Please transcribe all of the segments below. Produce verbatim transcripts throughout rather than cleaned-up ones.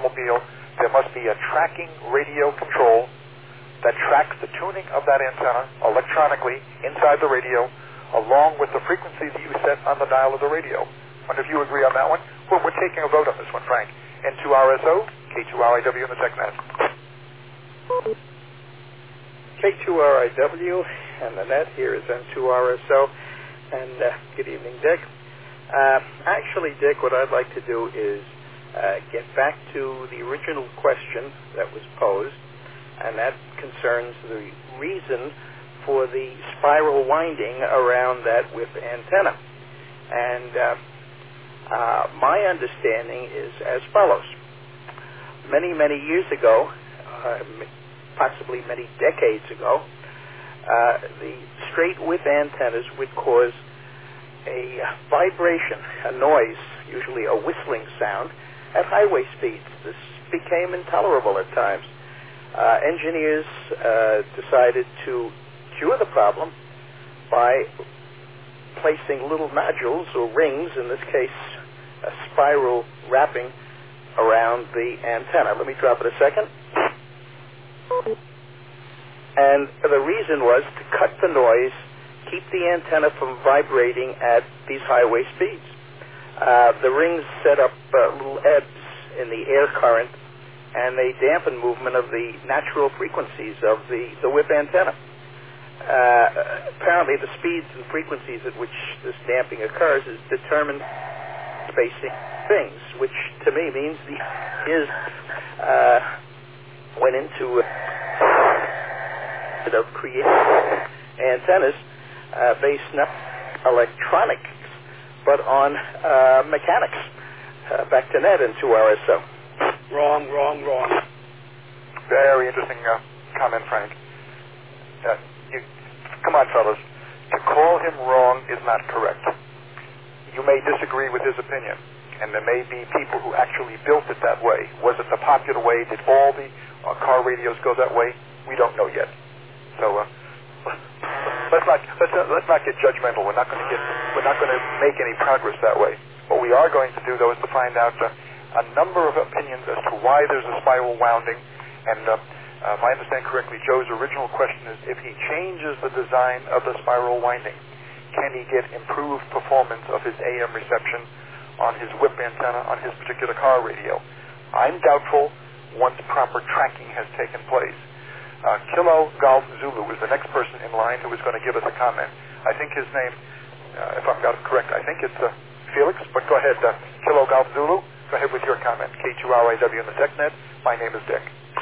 automobile, there must be a tracking radio control that tracks the tuning of that antenna electronically inside the radio, along with the frequency that you set on the dial of the radio. Wonder if you agree on that one? Well, we're taking a vote on this one, Frank. N two R S O, K two R I W in the TechNet. K two R I W and the net. Here is N two R S O. And uh, good evening, Dick. Uh, actually, Dick, what I'd like to do is uh, get back to the original question that was posed, and that concerns the reason for the spiral winding around that whip antenna. And uh, uh, my understanding is as follows. Many, many years ago, uh, possibly many decades ago, uh, the straight whip antennas would cause a vibration, a noise, usually a whistling sound, at highway speeds. This became intolerable at times. Uh, engineers uh, decided to cure the problem by placing little nodules or rings, in this case a spiral wrapping around the antenna. Let me drop it a second. And the reason was to cut the noise, keep the antenna from vibrating at these highway speeds. Uh, the rings set up uh, little ebbs in the air current, and they dampen movement of the natural frequencies of the, the whip antenna. Uh, apparently the speeds and frequencies at which this damping occurs is determined spacing things, which to me means the is uh, went into uh, of creating antennas uh, based not electronics but on uh, mechanics. Uh, back to net and to R S O. Wrong, wrong, wrong. Very interesting uh, comment, Frank. Uh, you, come on, fellas. To call him wrong is not correct. You may disagree with his opinion, and there may be people who actually built it that way. Was it the popular way? Did all the uh, car radios go that way? We don't know yet. So uh, let's not let's not, let's not get judgmental. We're not going to get we're not going to make any progress that way. What we are going to do, though, is to find out uh, a number of opinions as to why there's a spiral wounding. And uh, uh, if I understand correctly, Joe's original question is, if he changes the design of the spiral winding, can he get improved performance of his A M reception on his whip antenna on his particular car radio? I'm doubtful once proper tracking has taken place. Uh, Kilo Golf Zulu is the next person in line who is going to give us a comment. I think his name, uh, if I've got it correct, I think it's uh, Felix, but go ahead, uh, Kilo Golf Zulu. Go ahead with your comment. K two R I W in the TechNet. My name is Dick.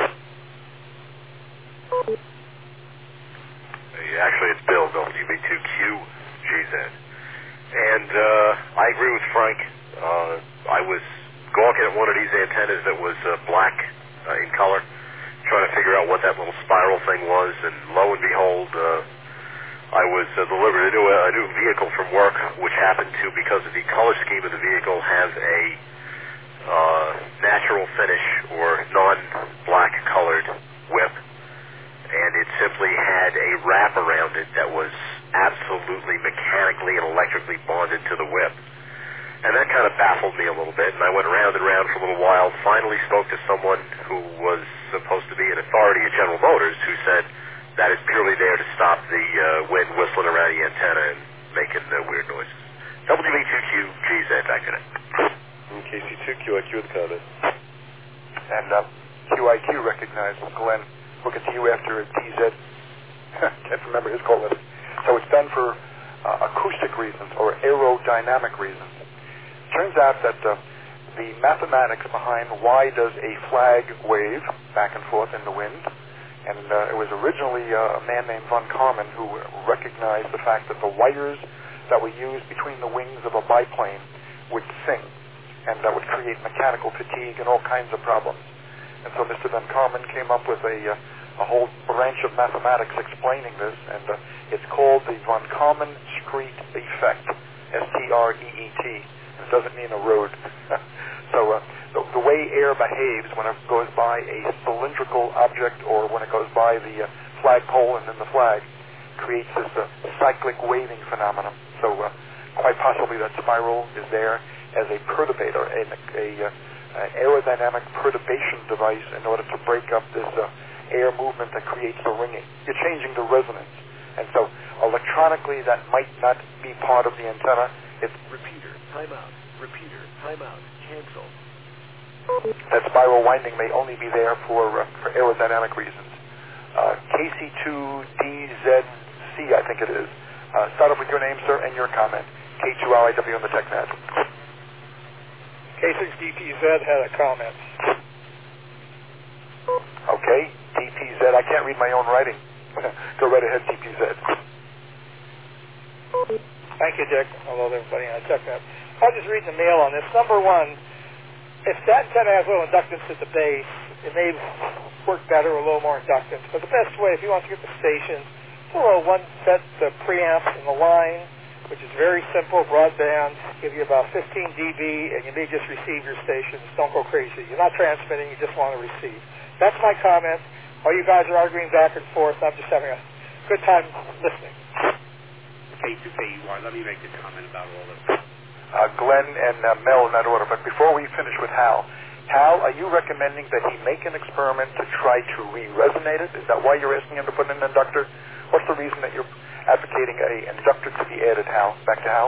Actually, it's Bill, W B two Q G Z. And uh, I agree with Frank. Uh, I was gawking at one of these antennas that was uh, black uh, in color, trying to figure out what that little spiral thing was, and lo and behold, uh, I was uh, delivered a new, a new vehicle from work, which happened to, because of the color scheme of the vehicle, have a uh, natural finish or non-black colored whip, and it simply had a wrap around it that was absolutely mechanically and electrically bonded to the whip. And that kind of baffled me a little bit, and I went around and around for a little while, finally spoke to someone who was supposed to be an authority at General Motors, who said that is purely there to stop the uh, wind whistling around the antenna and making uh, weird noises. W B two Q G Z, back to that. K C two Q I Q the comment. And uh, Q I Q recognized Glenn. We'll get to you after T Z. Can't remember his call list. So it's done for uh, acoustic reasons or aerodynamic reasons. Turns out that uh, the mathematics behind why does a flag wave back and forth in the wind, and uh, it was originally uh, a man named von Karman who recognized the fact that the wires that were used between the wings of a biplane would sing, and that would create mechanical fatigue and all kinds of problems. And so Mister von Karman came up with a, uh, a whole branch of mathematics explaining this, and uh, it's called the von Karman-Street effect, S T R E E T. It doesn't mean a road. So uh, the, the way air behaves when it goes by a cylindrical object or when it goes by the uh, flagpole and then the flag creates this uh, cyclic waving phenomenon. So uh, quite possibly that spiral is there as a perturbator, a, a, a uh, aerodynamic perturbation device in order to break up this uh, air movement that creates the ringing. You're changing the resonance. And so electronically that might not be part of the antenna. It's repeater, timeout, repeater, timeout, cancel. That spiral winding may only be there for, uh, for aerodynamic reasons. Uh, K C two D Z C, I think it is. Uh, start off with your name, sir, and your comment. K two R I W on the TechNet. K six D P Z had a comment. Okay, D P Z. I can't read my own writing. Go right ahead, D P Z. Thank you, Dick. Hello, everybody on TechNet. I'll just read the mail on this. Number one, if that antenna has a little inductance at the base, it may work better with a little more inductance. But the best way, if you want to get the station, it's a little one-set uh, preamp in the line, which is very simple, broadband, give you about fifteen D B, and you may just receive your stations. Don't go crazy. You're not transmitting, you just want to receive. That's my comment. While you guys are arguing back and forth, I'm just having a good time listening. K two K U R, let me make a comment about all this. Uh, Glenn and uh, Mel in that order. But before we finish with Hal, Hal, are you recommending that he make an experiment to try to re-resonate it? Is that why you're asking him to put in an inductor? What's the reason that you're advocating a inductor to be added, Hal? Back to Hal.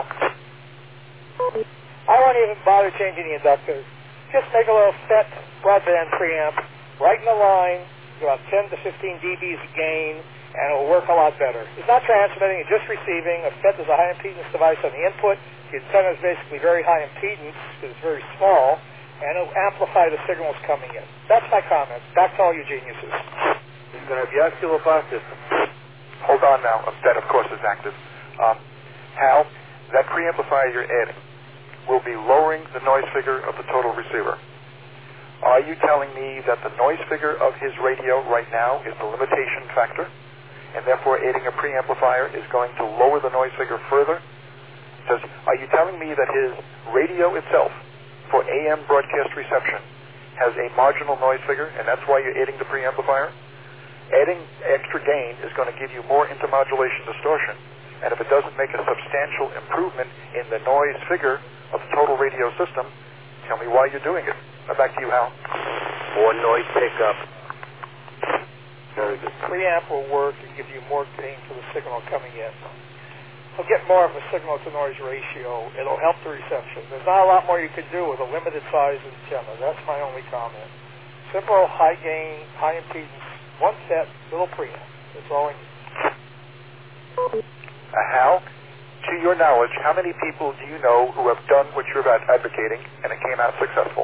I won't even bother changing the inductor. Just make a little FET broadband preamp right in the line, about ten to fifteen D Bs a gain, and it will work a lot better. It's not transmitting, it's just receiving. A FET is a high impedance device on the input. The antenna is basically very high impedance because it's very small, and it will amplify the signals coming in. That's my comment. Back to all you geniuses. It's going to be active bar system. Hold on now. That, of course, is active. Um, Hal, that preamplifier you're adding will be lowering the noise figure of the total receiver. Are you telling me that the noise figure of his radio right now is the limitation factor, and therefore adding a preamplifier is going to lower the noise figure further? Because are you telling me that his radio itself for A M broadcast reception has a marginal noise figure, and that's why you're adding the preamplifier? Adding extra gain is going to give you more intermodulation distortion, and if it doesn't make a substantial improvement in the noise figure of the total radio system, tell me why you're doing it. Now back to you, Hal. More noise pickup. Very good. Preamp will work and give you more gain for the signal coming in. It'll get more of a signal-to-noise ratio. It'll help the reception. There's not a lot more you can do with a limited size antenna. That's my only comment. Simple, high gain, high impedance, one set, little preamp. That's all I need. Uh, Hal, to your knowledge, how many people do you know who have done what you're ad- advocating and it came out successful?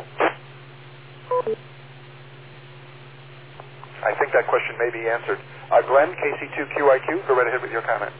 I think that question may be answered. Uh, Glenn, K C two Q I Q, go right ahead with your comment.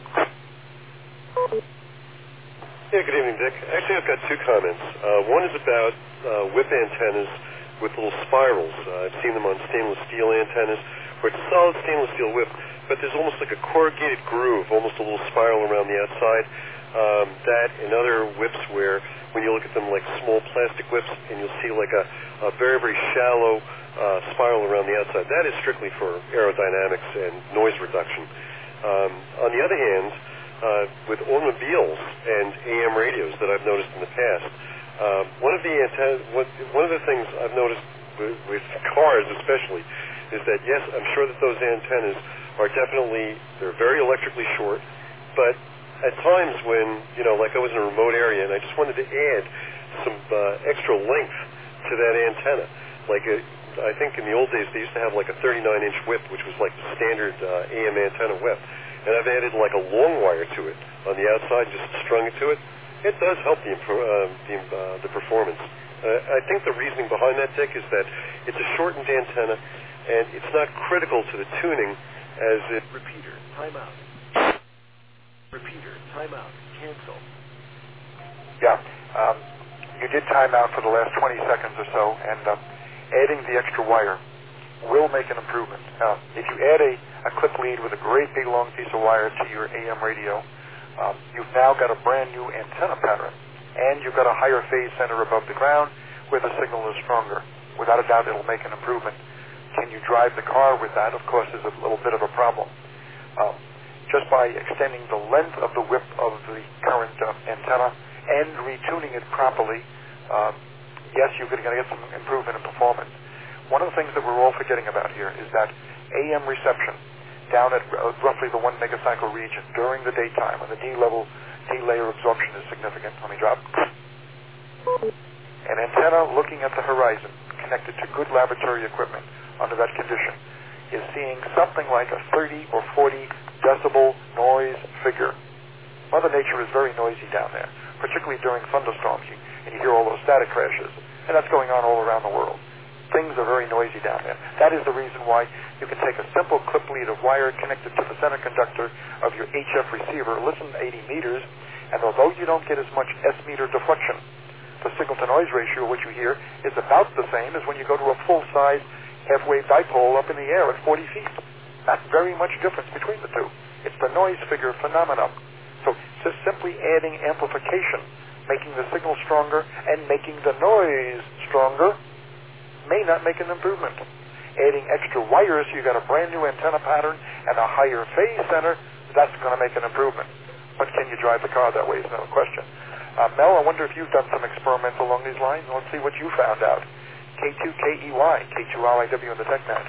Yeah, good evening, Dick. Actually, I've got two comments. Uh, one is about uh, whip antennas with little spirals. Uh, I've seen them on stainless steel antennas where it's a solid stainless steel whip, but there's almost like a corrugated groove, almost a little spiral around the outside. Um, that and other whips where when you look at them like small plastic whips and you'll see like a, a very, very shallow uh, spiral around the outside. That is strictly for aerodynamics and noise reduction. Um, on the other hand, uh, with automobiles and A M radios that I've noticed in the past, uh, one of the antennas, one, one of the things I've noticed with, with cars especially is that yes, I'm sure that those antennas are definitely, they're very electrically short, but at times when, you know, like I was in a remote area and I just wanted to add some uh, extra length to that antenna. Like, a, I think in the old days they used to have like a thirty-nine inch whip, which was like the standard uh, A M antenna whip. And I've added like a long wire to it on the outside, just strung it to it. It does help the, uh, the, uh, the performance. Uh, I think the reasoning behind that, Dick, is that it's a shortened antenna and it's not critical to the tuning as it... Repeater, timeout. Repeater, timeout, cancel. Yeah, um, you did time out for the last twenty seconds or so, and um, adding the extra wire will make an improvement. Uh, if you add a, a clip lead with a great big long piece of wire to your A M radio, um, you've now got a brand new antenna pattern, and you've got a higher phase center above the ground where the signal is stronger. Without a doubt, it'll make an improvement. Can you drive the car with that? Of course, is a little bit of a problem. Um, just by extending the length of the whip of the current uh, antenna and retuning it properly, uh, yes, you're going to get some improvement in performance. One of the things that we're all forgetting about here is that A M reception down at uh, roughly the one megacycle region during the daytime when the D level, D layer absorption is significant. Let me drop. An antenna looking at the horizon connected to good laboratory equipment under that condition is seeing something like a thirty or forty decibel noise figure. Mother Nature is very noisy down there, particularly during thunderstorms, you, and you hear all those static crashes, and that's going on all around the world. Things are very noisy down there. That is the reason why you can take a simple clip lead of wire connected to the center conductor of your H F receiver, listen eighty meters, and although you don't get as much S-meter deflection, the signal-to-noise ratio, which you hear, is about the same as when you go to a full-size half-wave dipole up in the air at forty feet. Not very much difference between the two. It's the noise figure phenomenon. So just simply adding amplification, making the signal stronger, and making the noise stronger may not make an improvement. Adding extra wires, you got a brand new antenna pattern and a higher phase center, that's going to make an improvement. But can you drive the car that way is another question. Uh, Mel, I wonder if you've done some experiments along these lines. Let's see what you found out. K two K E Y, K two R I W in the TechNet.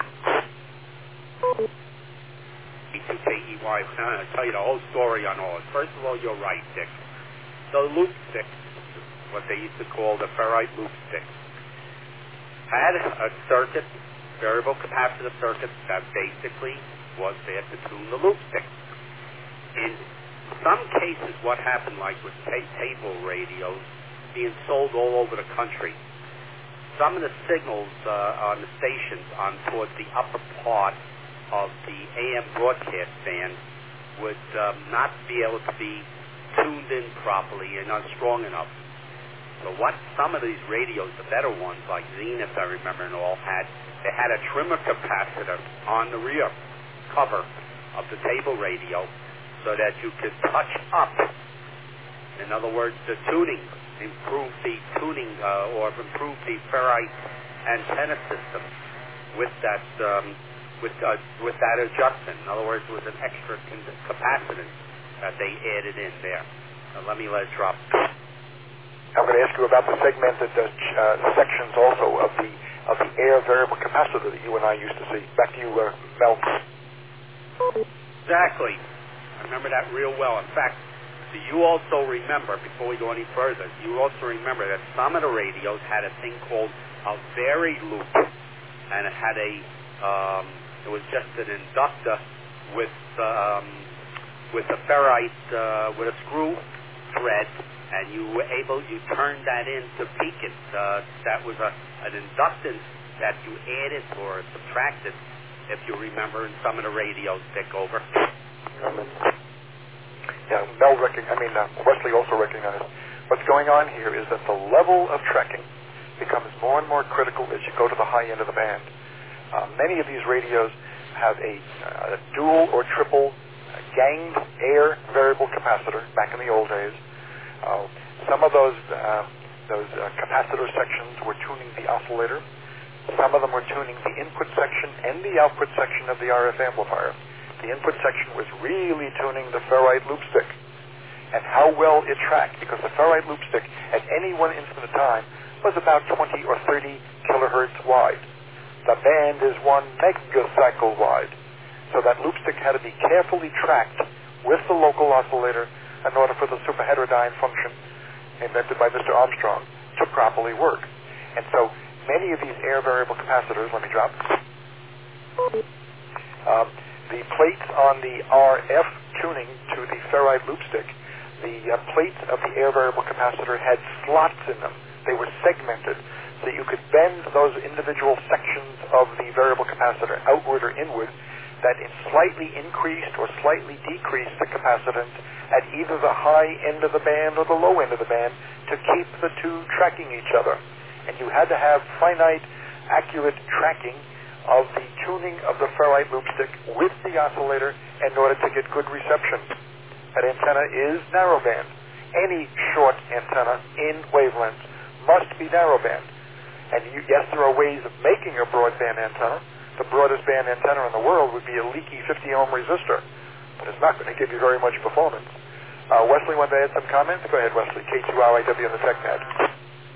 K two K E Y, I'm going to tell you the whole story on all this. First of all, you're right, Dick. The loop stick, what they used to call the ferrite loop stick, had a circuit, variable capacitive circuit, that basically was there to tune the loop stick. In some cases, what happened, like with ta- table radios being sold all over the country, some of the signals uh, on the stations on towards the upper part of the A M broadcast band would um, not be able to be tuned in properly and not strong enough. So what some of these radios, the better ones, like Zenith, I remember, and all, had, they had a trimmer capacitor on the rear cover of the table radio so that you could touch up. In other words, the tuning, improve the tuning uh, or improve the ferrite antenna system with that um, with uh, with that adjustment. In other words, with an extra con- capacitance that they added in there. Now, let me let it drop. I'm going to ask you about the segmented uh, uh, sections also of the of the air variable capacitor that you and I used to see. Back to you, uh, Mel. Exactly. I remember that real well. In fact, do you also remember, before we go any further, you also remember that some of the radios had a thing called a varied loop, and it had a, um, it was just an inductor with um, with a ferrite, uh, with a screw thread, and you were able, you turned that into peak it. Uh, that was a, an inductance that you added or subtracted, if you remember, in some of the radios, Dick, over. Yeah, Mel recognize, I mean, uh, Wesley also recognized what's going on here is that the level of tracking becomes more and more critical as you go to the high end of the band. Uh, many of these radios have a, uh, a dual or triple uh, ganged air variable capacitor back in the old days. Uh, some of those uh, those uh, capacitor sections were tuning the oscillator. Some of them were tuning the input section and the output section of the R F amplifier. The input section was really tuning the ferrite loop stick and how well it tracked, because the ferrite loop stick at any one instant of time was about twenty or thirty kilohertz wide. The band is one megacycle wide. So that loop stick had to be carefully tracked with the local oscillator in order for the superheterodyne function invented by Mister Armstrong to properly work. And so many of these air variable capacitors, let me drop, um, the plates on the R F tuning to the ferrite loop stick, the uh, plates of the air variable capacitor had slots in them. They were segmented so you could bend those individual sections of the variable capacitor outward or inward that it slightly increased or slightly decreased the capacitance at either the high end of the band or the low end of the band to keep the two tracking each other. And you had to have finite, accurate tracking of the tuning of the ferrite loop stick with the oscillator in order to get good reception. That antenna is narrowband. Any short antenna in wavelengths must be narrowband. And you, yes, there are ways of making a broadband antenna. The broadest band antenna in the world would be a leaky fifty ohm resistor, but it's not going to give you very much performance. Uh, Wesley wanted to add some comments? Go ahead, Wesley. K two R I W on the TechNet.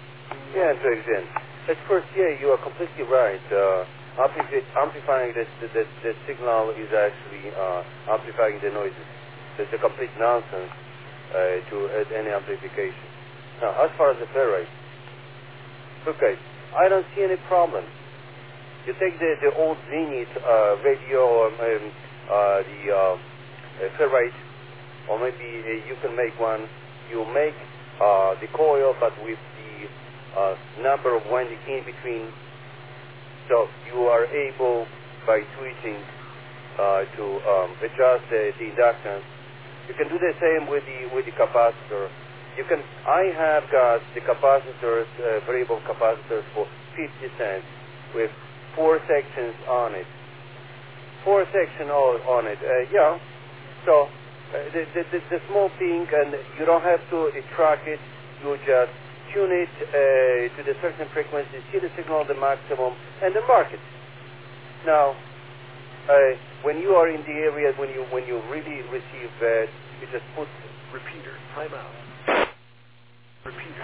Yeah, Drake Zen. At first, yeah, you are completely right. Uh, ampli- amplifying the, the, the, the signal is actually uh, amplifying the noises. It's a complete nonsense uh, to add any amplification. Now, as far as the ferrite, okay, I don't see any problem. You take the, the old Zenith uh, radio, um, uh, the uh, uh, ferrite, or maybe uh, you can make one. You make uh, the coil, but with the uh, number of windings in between. So you are able, by switching, uh, to um, adjust the, the inductance. You can do the same with the with the capacitor. You can. I have got the capacitors, uh, variable capacitors for fifty cents with four sections on it. Four sections on it. Uh, yeah. So uh, the, the, the the small thing, and you don't have to uh, track it. You just tune it uh, to the certain frequency, see the signal at the maximum, and then mark it. Now, uh, when you are in the area, when you when you really receive that, uh, you just put repeater, timeout. Repeater.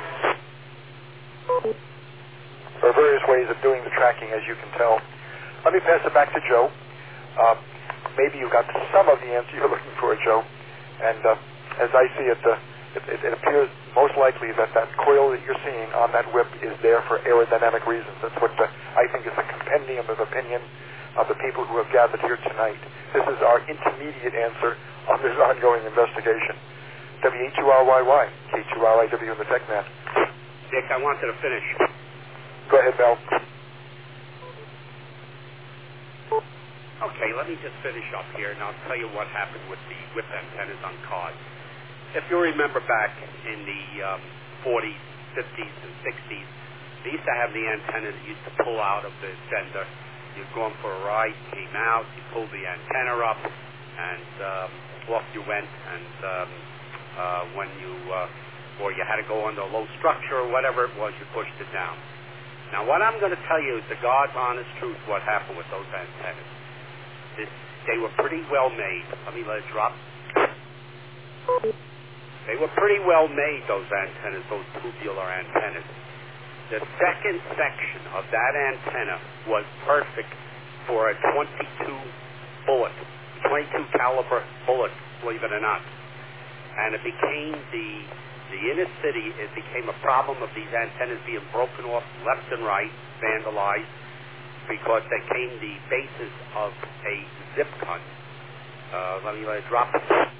There are various ways of doing the tracking, as you can tell. Let me pass it back to Joe. Uh, maybe you got some of the answer you're looking for, Joe. And uh, as I see it, uh, it, it, it appears most likely that that coil that you're seeing on that whip is there for aerodynamic reasons. That's what uh, I think is a compendium of opinion of the people who have gathered here tonight. This is our intermediate answer on this ongoing investigation. W H U R Y Y, K two R I W in the TechNet. Dick, I wanted to finish. Go ahead, Mel. Okay, let me just finish up here, and I'll tell you what happened with the whip antennas on cars. If you remember back in the um, forties, fifties, and sixties, they used to have the antenna that used to pull out of the sender. You're going for a ride, came out, you pulled the antenna up, and um, off you went, and um, uh, when you, uh, or you had to go under a low structure or whatever it was, you pushed it down. Now, what I'm going to tell you is the God's honest truth what happened with those antennas. This, they were pretty well made. Let me let it drop. They were pretty well made, those antennas, those tubular antennas. The second section of that antenna was perfect for a twenty-two bullet, twenty-two caliber bullet, believe it or not. And it became the, the inner city, it became a problem of these antennas being broken off left and right, vandalized, because they came the basis of a zip gun. Uh, let me let it drop.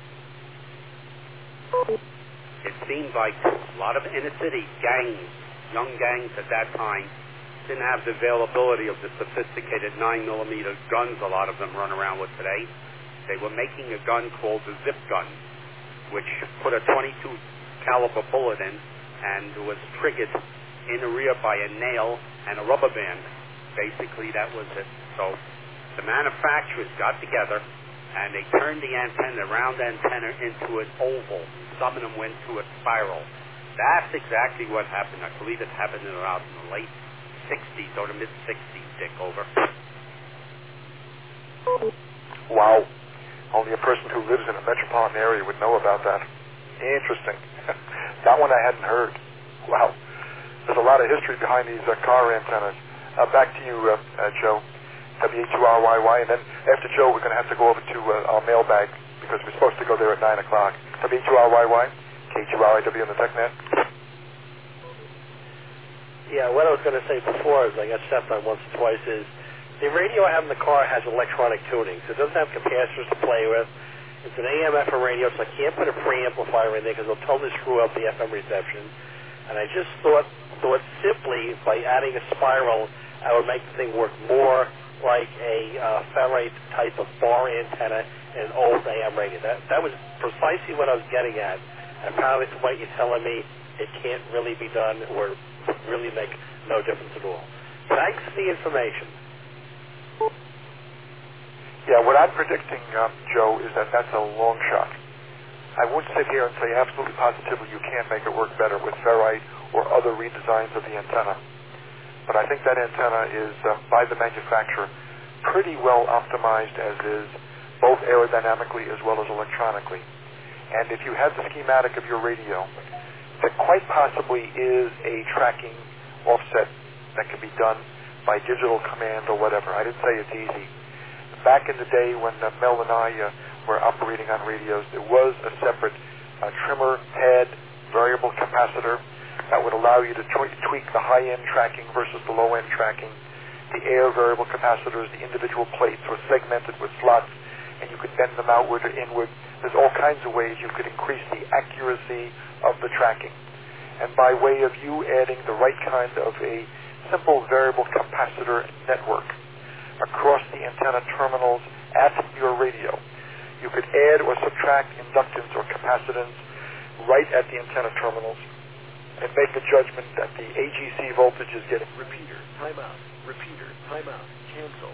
It seemed like a lot of inner city gangs, young gangs at that time, didn't have the availability of the sophisticated nine millimeter guns a lot of them run around with today. They were making a gun called the zip gun, which put a twenty-two caliber bullet in, and was triggered in the rear by a nail and a rubber band. Basically, that was it. So the manufacturers got together, and they turned the antenna, the round antenna, into an oval. Some of them went to a spiral. That's exactly what happened. I believe it happened in around in the late sixties or the mid-sixties, Dick, over. Wow. Only a person who lives in a metropolitan area would know about that. Interesting. That one I hadn't heard. Wow. There's a lot of history behind these uh, car antennas. Uh, back to you, uh, uh, Joe. W H U R Y Y. And then after Joe, we're going to have to go over to uh, our mailbag because we're supposed to go there at nine o'clock. W H U R Y Y, K two R I W on the TechNet. Yeah, what I was going to say before, as I got stepped on once or twice, is the radio I have in the car has electronic tuning, so it doesn't have capacitors to play with. It's an A M F M radio, so I can't put a preamplifier in there because it'll totally screw up the F M reception. And I just thought, thought simply by adding a spiral, I would make the thing work more like a uh, ferrite type of bar antenna in an old A M radio. That that was precisely what I was getting at. And apparently, from what you're telling me, it can't really be done or really make no difference at all. Thanks for the information. Yeah, what I'm predicting, um, Joe, is that that's a long shot. I won't sit here and say absolutely positively you can't make it work better with ferrite or other redesigns of the antenna. But I think that antenna is, uh, by the manufacturer, pretty well optimized as is, both aerodynamically as well as electronically. And if you have the schematic of your radio, there quite possibly is a tracking offset that can be done by digital command or whatever. I didn't say it's easy. Back in the day when uh, Mel and I uh, were operating on radios, there was a separate uh, trimmer head variable capacitor that would allow you to tw- tweak the high-end tracking versus the low-end tracking. The air variable capacitors, the individual plates were segmented with slots, and you could bend them outward or inward. There's all kinds of ways you could increase the accuracy of the tracking. And by way of you adding the right kind of a simple variable capacitor network across the antenna terminals at your radio, you could add or subtract inductance or capacitance right at the antenna terminals and make a judgment that the A G C voltage is getting repeater, timeout, repeater, timeout, cancel.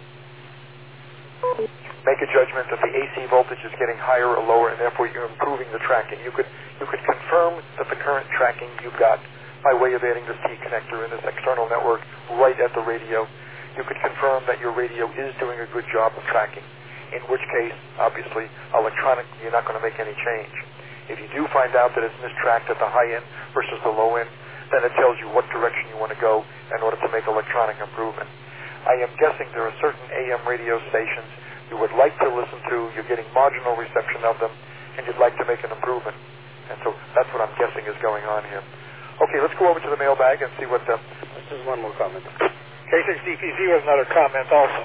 Make a judgment that the A C voltage is getting higher or lower, and therefore you're improving the tracking. You could you could confirm that the current tracking you've got by way of adding this T connector in this external network right at the radio. You could confirm that your radio is doing a good job of tracking, in which case, obviously, electronically, you're not going to make any change. If you do find out that it's mistracked at the high end versus the low end, then it tells you what direction you want to go in order to make electronic improvement. I am guessing there are certain A M radio stations you would like to listen to, you're getting marginal reception of them, and you'd like to make an improvement. And so that's what I'm guessing is going on here. Okay, let's go over to the mailbag and see what the... There's one more comment. K six D P Z has another comment also.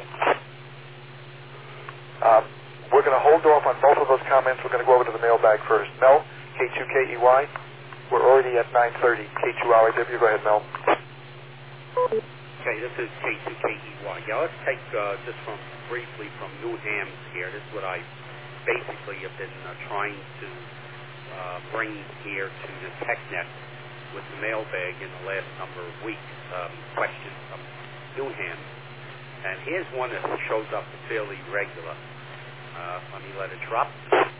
Um, we're going to hold off on both of those comments. We're going to go over to the mailbag first. Mel, K two K E Y. We're already at nine thirty. K two R I W. Go ahead, Mel. Okay, this is K two K E Y. Yeah, let's take uh, just from briefly from Newham here. This is what I basically have been uh, trying to uh, bring here to the TechNet with the mailbag in the last number of weeks. Um, questions from Newham. And here's one that shows up fairly regular. Uh, let me let it drop.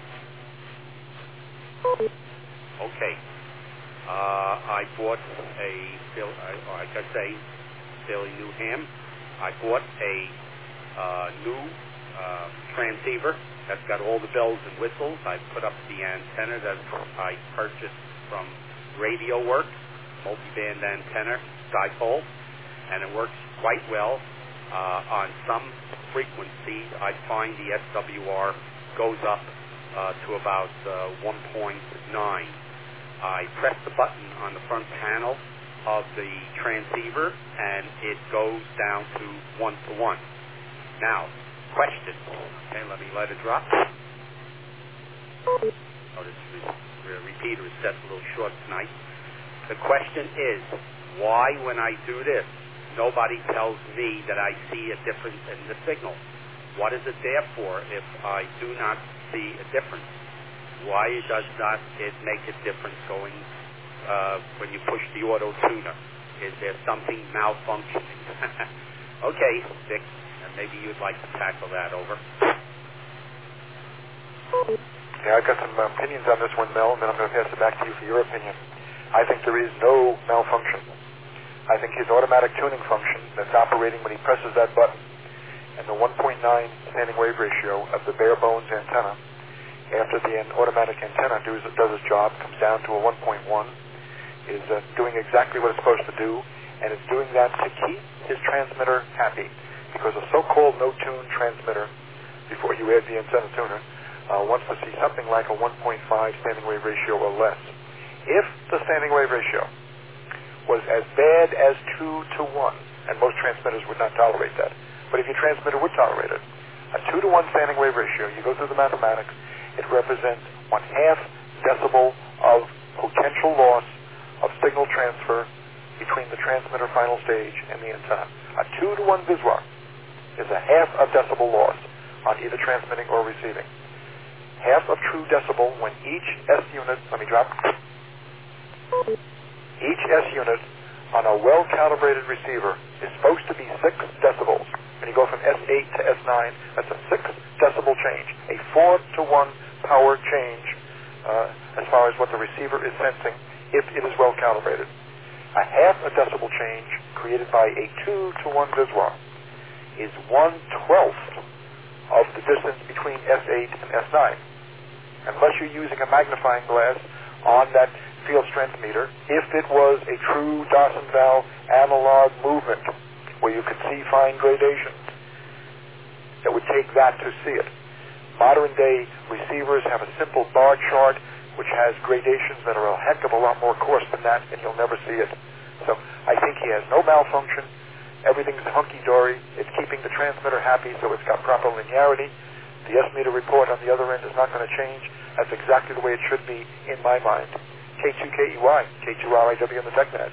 Okay. Uh, I bought a, I I say, fairly new ham. I bought a uh, new uh, transceiver that's got all the bells and whistles. I put up the antenna that I purchased from Radio Works, multiband antenna, dipole, and it works quite well. Uh, on some frequencies, I find the S W R goes up uh, to about uh, one point nine. I press the button on the front panel of the transceiver, and it goes down to one to one. Now, question. Okay, let me let it drop. Oh, this re- repeater is set a little short tonight. The question is, why when I do this, nobody tells me that I see a difference in the signal? What is it there for if I do not see a difference? Why does not it make a difference going uh, when you push the auto tuner? Is there something malfunctioning? Okay, Dick, and maybe you'd like to tackle that over. Yeah, I've got some opinions on this one, Mel, and then I'm going to pass it back to you for your opinion. I think there is no malfunction. I think his automatic tuning function that's operating when he presses that button and the one point nine standing wave ratio of the bare bones antenna after the automatic antenna does, does its job, comes down to a one point one, is uh, doing exactly what it's supposed to do, and it's doing that to keep his transmitter happy, because a so-called no-tune transmitter, before you add the antenna tuner, uh, wants to see something like a one point five standing wave ratio or less. If the standing wave ratio was as bad as two to one, and most transmitters would not tolerate that, but if your transmitter would tolerate it, a two to one standing wave ratio, you go through the mathematics, it represents one half decibel of potential loss of signal transfer between the transmitter final stage and the antenna. A two to one Viswar is a half a decibel loss on either transmitting or receiving. Half of true decibel when each S unit, let me drop, each S unit on a well-calibrated receiver is supposed to be six decibels. When you go from S eight to S nine, that's a six decibel change, a four to one power change uh, as far as what the receiver is sensing if it is well-calibrated. A half a decibel change created by a two to one Viswar is one twelfth of the distance between S eight and S nine. Unless you're using a magnifying glass on that field strength meter if it was a true Dawson valve analog movement where you could see fine gradations. It would take that to see it. Modern day receivers have a simple bar chart which has gradations that are a heck of a lot more coarse than that, and you'll never see it. So I think he has no malfunction. Everything's hunky-dory. It's keeping the transmitter happy, so it's got proper linearity. The S-meter report on the other end is not going to change. That's exactly the way it should be in my mind. K two K E Y, K two R I W on the TechNet.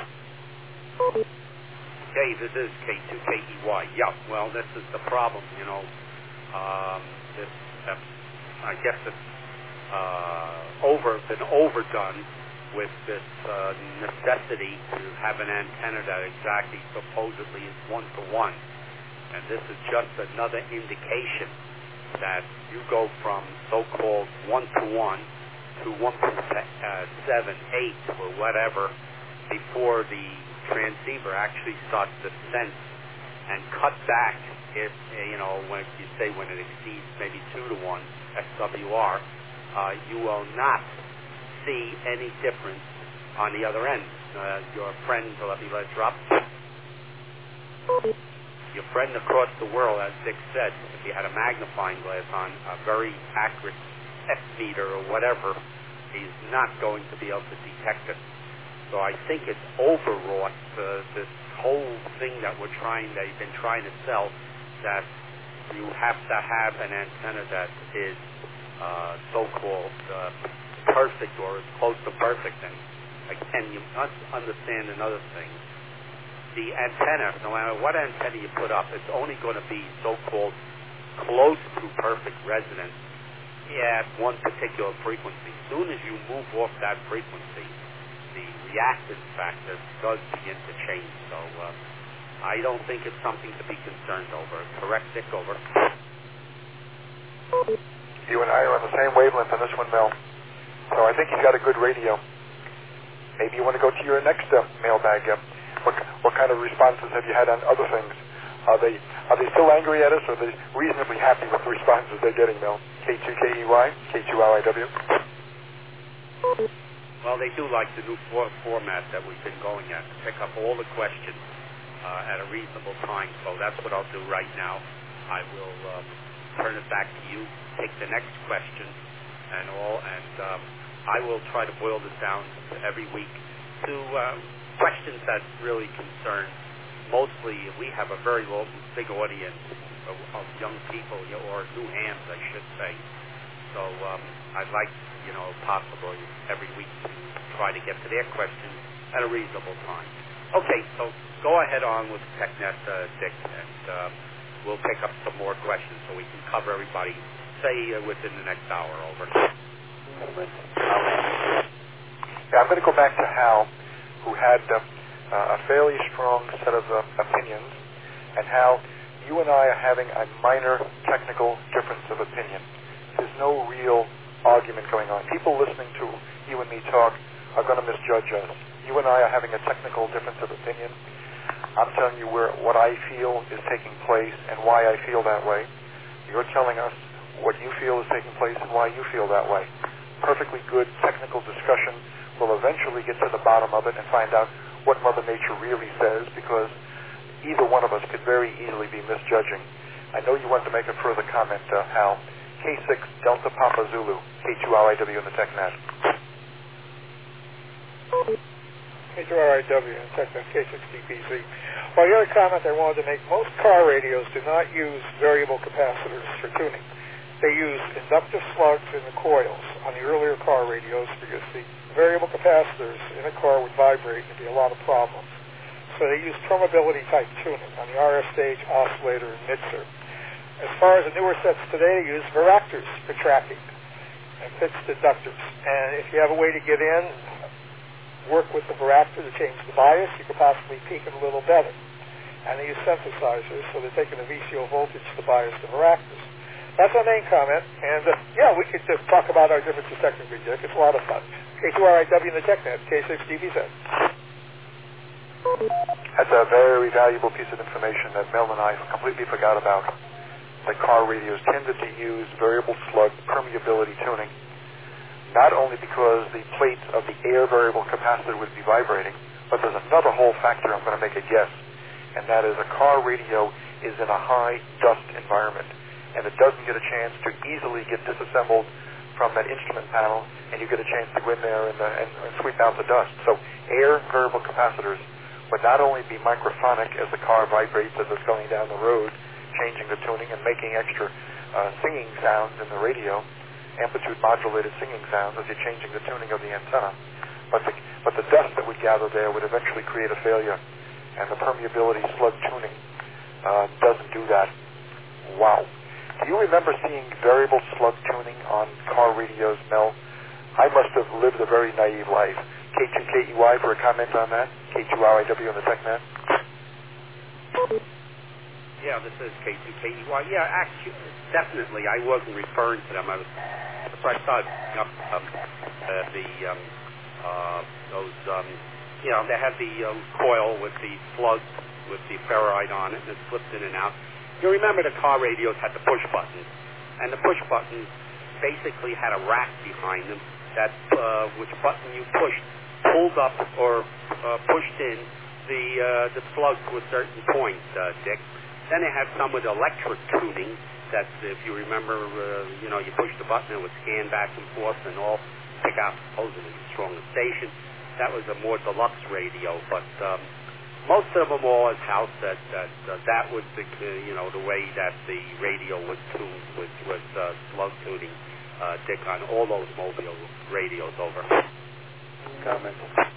Hey, this is K two K E Y. Yeah, well, this is the problem, you know. Um, this, uh, I guess it's uh, over, been overdone with this uh, necessity to have an antenna that exactly supposedly is one-to-one. And this is just another indication that you go from so-called one-to-one to one point seven eight or whatever before the transceiver actually starts to sense and cut back if, you know, when you say when it exceeds maybe two to one S W R, uh, you will not see any difference on the other end. Uh, your friend, let me let it drop. Your friend across the world, as Dick said, if he had a magnifying glass on, a very accurate S-meter or whatever, he's not going to be able to detect it. So I think it's overwrought, uh, this whole thing that we're trying, that you've been trying to sell, that you have to have an antenna that is uh, so-called uh, perfect or as close to perfect. And again, you must understand another thing. The antenna, no matter what antenna you put up, it's only going to be so-called close to perfect resonance at one particular frequency. As soon as you move off that frequency, the reactance factor does begin to change. So uh, I don't think it's something to be concerned over. Correct, Dick? Over. You and I are on the same wavelength on this one, Mel. So I think you've got a good radio. Maybe you want to go to your next uh, mailbag. Uh, what, what kind of responses have you had on other things? Are they are they still angry at us, or are they reasonably happy with the responses they're getting, Mel? K two K E Y, K two R I W. Well, they do like the new for- format that we've been going at, to pick up all the questions uh, at a reasonable time. So that's what I'll do right now. I will um, turn it back to you, take the next question and all, and um, I will try to boil this down every week to uh, questions that really concern. Mostly, we have a very low, big audience of, of young people, or new hands, I should say. So um, I'd like, you know, possibly every week to try to get to their questions at a reasonable time. Okay, so go ahead on with TechNet, uh, Dick, and uh, we'll pick up some more questions so we can cover everybody, say, uh, within the next hour. Over. Yeah, I'm going to go back to Hal, who had uh, uh, a fairly strong set of uh, opinions, and how you and I are having a minor technical difference of opinion. There's no real argument going on. People listening to you and me talk are going to misjudge us. You and I are having a technical difference of opinion. I'm telling you where what I feel is taking place and why I feel that way. You're telling us what you feel is taking place and why you feel that way. Perfectly good technical discussion. We'll eventually get to the bottom of it and find out what Mother Nature really says, because either one of us could very easily be misjudging. I know you wanted to make a further comment, uh, Hal. K six Delta Papa Zulu, K two R I W in the TechNet. K two R I W in the TechNet, K six D P Z. Well, the other comment I wanted to make, most car radios do not use variable capacitors for tuning. They use inductive slugs in the coils on the earlier car radios, because the variable capacitors in a car would vibrate and there'd be a lot of problems. So they use permeability type tuning on the R F stage, oscillator, and mixer. As far as the newer sets today, they use varactors for tracking and fixed inductors. And if you have a way to get in, work with the varactor to change the bias, you could possibly peak it a little better. And they use synthesizers, so they're taking the V C O voltage to bias the varactors. That's our main comment, and uh, yeah, we could just talk about our differences technically, Dick. It's a lot of fun. K two R I W in the TechNet, K six D B Z. That's a very valuable piece of information that Mel and I completely forgot about. The car radios tended to use variable slug permeability tuning. not only because the plate of the air variable capacitor would be vibrating, but there's another whole factor. I'm going to make a guess, and that is a car radio is in a high dust environment, and it doesn't get a chance to easily get disassembled from that instrument panel, and you get a chance to go in there and, uh, and, and sweep out the dust. So air variable capacitors would not only be microphonic as the car vibrates as it's going down the road, changing the tuning and making extra uh, singing sounds in the radio, amplitude modulated singing sounds as you're changing the tuning of the antenna, but the, but the dust that would gather there would eventually create a failure, and the permeability slug tuning uh, doesn't do that. Wow. Do you remember seeing variable slug tuning on car radios, Mel? I must have lived a very naive life. K two K E Y for a comment on that? K two R I W on the TechNet? Yeah, this is K two K E Y. Yeah, actually, definitely, I wasn't referring to them. I was, so I started picking up um, uh, the, um, uh, those, um, you know, they had the um, coil with the plug with the ferrite on it, and it slipped in and out. You remember the car radios had the push buttons, and the push buttons basically had a rack behind them that uh, which button you pushed pulled up or uh, pushed in the uh, the slug to a certain point, uh, Dick. Then they had some with electric tuning that, if you remember, uh, you know, you push the button, it would scan back and forth and all, pick out supposedly the strongest station. That was a more deluxe radio, but um, most of them all as Hal said that uh, that was the uh, you know the way that the radio was tuned with with uh, slug tuning, uh, Dick, on all those mobile radios. Over. Comment.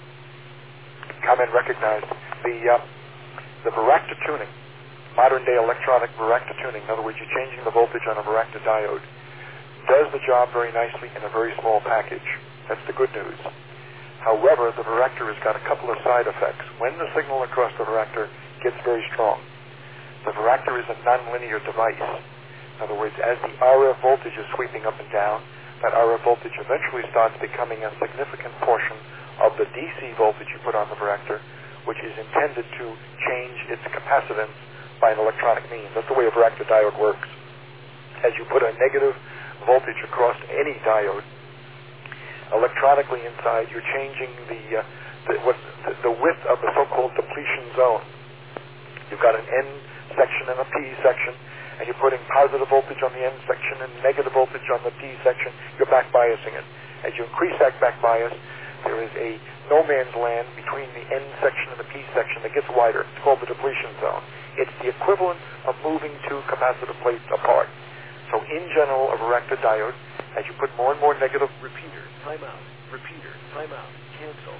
Comment recognized. The uh, the varactor tuning, modern day electronic varactor tuning. In other words, you're changing the voltage on a varactor diode. Does the job very nicely in a very small package. That's the good news. However, the varactor has got a couple of side effects. When the signal across the varactor gets very strong, the varactor is a nonlinear device. In other words, as the R F voltage is sweeping up and down, that R F voltage eventually starts becoming a significant portion of the D C voltage you put on the varactor, which is intended to change its capacitance by an electronic means. That's the way a varactor diode works. As you put a negative voltage across any diode, electronically inside, you're changing the, uh, the, what, the, the width of the so-called depletion zone. You've got an N section and a P section, and you're putting positive voltage on the N section and negative voltage on the P section. You're back biasing it. As you increase that back bias, there is a no man's land between the N section and the P section that gets wider. It's called the depletion zone. It's the equivalent of moving two capacitor plates apart. So in general, a varactor diode, as you put more and more negative repeater, timeout, repeater, timeout, cancel.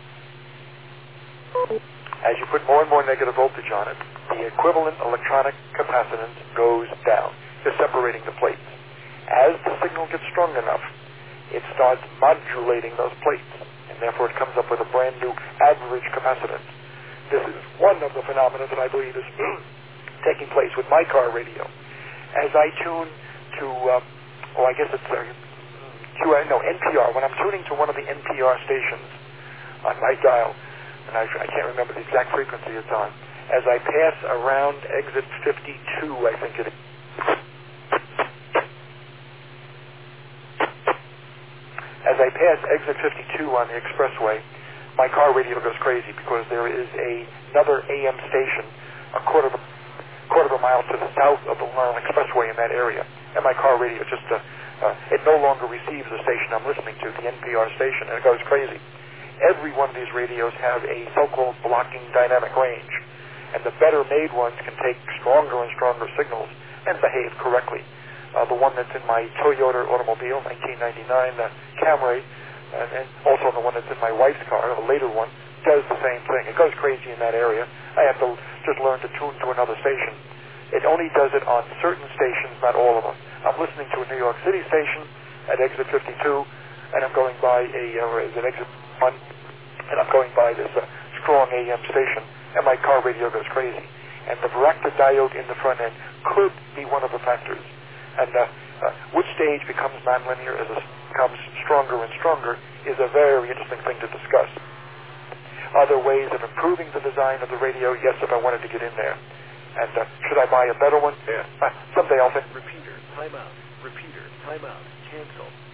As you put more and more negative voltage on it, the equivalent electronic capacitance goes down. You're separating the plates. As the signal gets strong enough, it starts modulating those plates, and therefore it comes up with a brand new average capacitance. This is one of the phenomena that I believe is taking place with my car radio. As I tune to, um, oh, I guess it's uh, Q, no, N P R. When I'm tuning to one of the N P R stations on my dial, and I, I can't remember the exact frequency it's on, as I pass around exit fifty-two, I think it is. As I pass exit fifty-two on the expressway, my car radio goes crazy because there is a, another A M station a quarter of a quarter of a mile to the south of the Long Island Expressway in that area, and my car radio just, uh, uh, it no longer receives the station I'm listening to, the N P R station, and it goes crazy. Every one of these radios have a so-called blocking dynamic range, and the better made ones can take stronger and stronger signals and behave correctly. Uh, the one that's in my Toyota automobile, nineteen ninety-nine, the Camry, and, and also the one that's in my wife's car, the later one, does the same thing. It goes crazy in that area. I have to just learn to tune to another station. It only does it on certain stations, not all of them. I'm listening to a New York City station at exit fifty-two, and I'm going by a, uh, is it exit one, and I'm going by this uh, strong A M station, and my car radio goes crazy. And the varactor diode in the front end could be one of the factors. And uh, uh, which stage becomes nonlinear as it becomes stronger and stronger is a very interesting thing to discuss. Are there ways of improving the design of the radio? Yes, if I wanted to get in there. And uh, should I buy a better one? Yeah. Uh, someday I'll think. Repeater, timeout. Repeater, timeout. Cancel.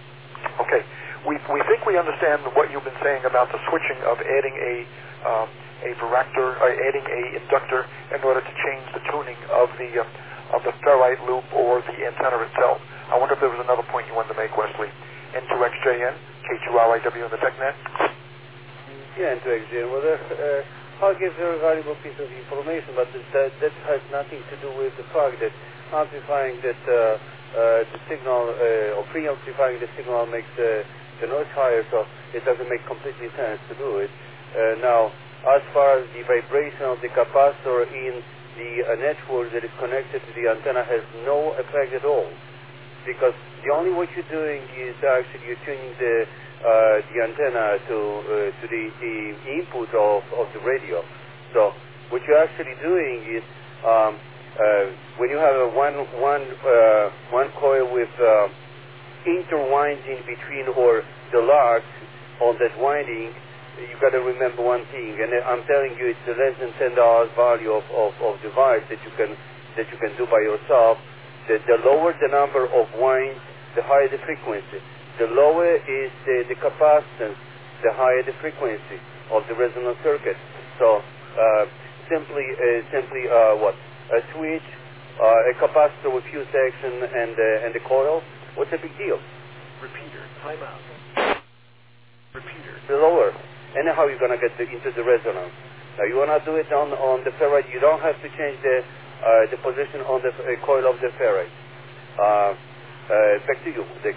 Okay. We we think we understand what you've been saying about the switching of adding a um, a varactor, or adding a inductor in order to change the tuning of the uh, of the ferrite loop or the antenna itself. I wonder if there was another point you wanted to make, Wesley. N two X J N, K two R I W in the TechNet. Yeah, N two X J N. Well, uh, Hal gives a very valuable piece of information, but that, that has nothing to do with the fact that amplifying that uh, uh, the signal, uh, or pre-amplifying the signal makes uh, the noise higher, so it doesn't make completely sense to do it. Uh, now, as far as the vibration of the capacitor in the uh, network that is connected to the antenna has no effect at all, because the only what you're doing is actually you're tuning the uh, the antenna to uh, to the, the input of, of the radio. So what you're actually doing is um, uh, when you have a one one uh, one coil with uh, interwinding between or the larks on that winding, you got to remember one thing, and I'm telling you, it's a less than ten dollars value of, of, of device that you can that you can do by yourself. The, the lower the number of winds, the higher the frequency. The lower is the, the capacitance, the higher the frequency of the resonant circuit. So uh, simply, uh, simply uh, what? A switch, uh, a capacitor with fuse section and uh, and the coil. What's the big deal? Repeater, timeout. Repeater. The lower. And how you're gonna get the, into the resonance? Now you wanna do it on on the ferrite. You don't have to change the uh, the position on the uh, coil of the ferrite. Uh, uh, back to you, Dick.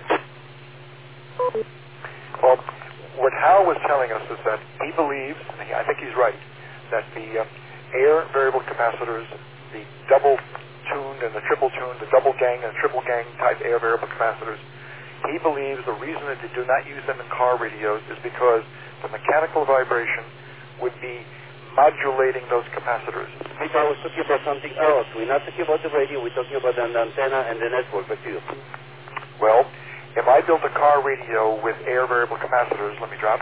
Well, what Hal was telling us is that he believes, and he, I think he's right, that the uh, air variable capacitors, the double tuned and the triple tuned, the double gang and triple gang type air variable capacitors, he believes the reason that they do not use them in car radios is because the mechanical vibration would be modulating those capacitors. I was talking about something else. We're not talking about the radio, we're talking about the antenna and the network. Back to you. Well, if I built a car radio with air variable capacitors, let me drop.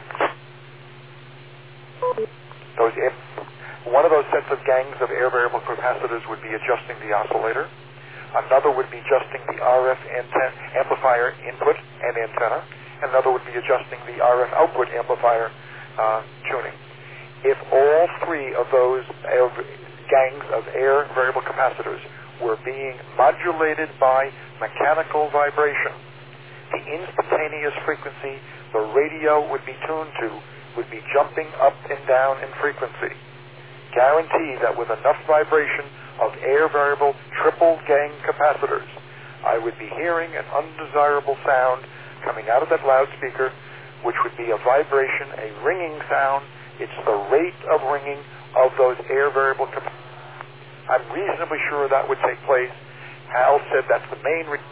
Those, if one of those sets of gangs of air variable capacitors would be adjusting the oscillator. Another would be adjusting the R F anten- amplifier input and antenna. Another would be adjusting the R F output amplifier uh, tuning. If all three of those air, gangs of air variable capacitors were being modulated by mechanical vibration, the instantaneous frequency the radio would be tuned to would be jumping up and down in frequency. Guarantee that with enough vibration of air variable triple gang capacitors, I would be hearing an undesirable sound coming out of that loudspeaker, which would be a vibration, a ringing sound. It's the rate of ringing of those air variable capacitors. I'm reasonably sure that would take place. Hal said that's the main reason.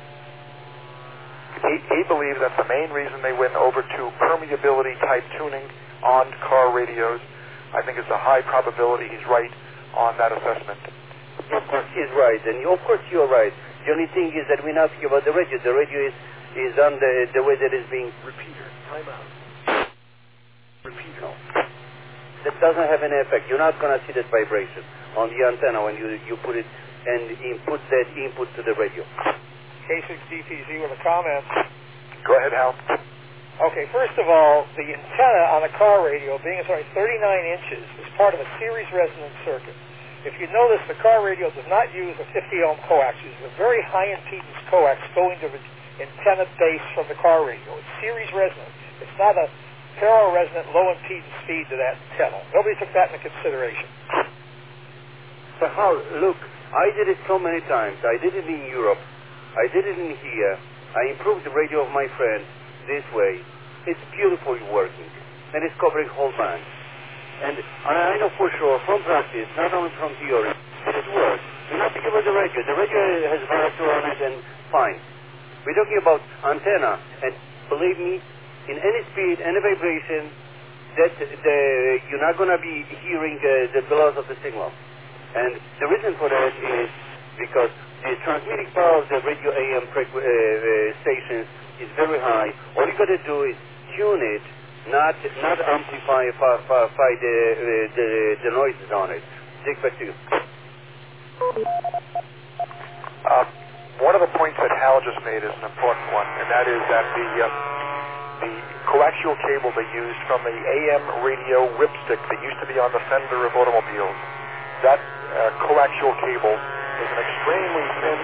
He, he believes that's the main reason they went over to permeability type tuning on car radios. I think it's a high probability he's right on that assessment. Of course he's right, and of course you're right. The only thing is that we're not talking about the radio. The radio is, is on the, the way that it's being... Repeater, time out. Repeater. No. That doesn't have any effect. You're not going to see that vibration on the antenna when you, you put it and input that input to the radio. K six D T Z with a comment. Go ahead, Hal. Okay, first of all, the antenna on a car radio, being it's only thirty-nine inches, is part of a series resonance circuit. If you notice, the car radio does not use a fifty ohm coax. It uses a very high impedance coax going to the antenna base from the car radio. It's series resonant. It's not a parallel resonant low impedance feed to that antenna. Nobody took that into consideration. But how? Look, I did it so many times. I did it in Europe. I did it in here. I improved the radio of my friend this way. It's beautifully working, and it's covering whole band. And I know for sure from practice, not only from theory, that it works. We're not talking about the radio. The radio has a variactor on it, and fine. We're talking about antenna, and believe me, in any speed, any vibration, that the, you're not going to be hearing uh, the loss of the signal. And the reason for that is because the transmitting power of the radio A M uh, uh, stations is very high. All you got to do is tune it, not not amplify fi, fi, fi the, uh, the the noises on it. Take back to you. Uh, one of the points that Hal just made is an important one, and that is that the uh, the coaxial cable they used from the A M radio whipstick that used to be on the fender of automobiles, that uh, coaxial cable is an extremely thin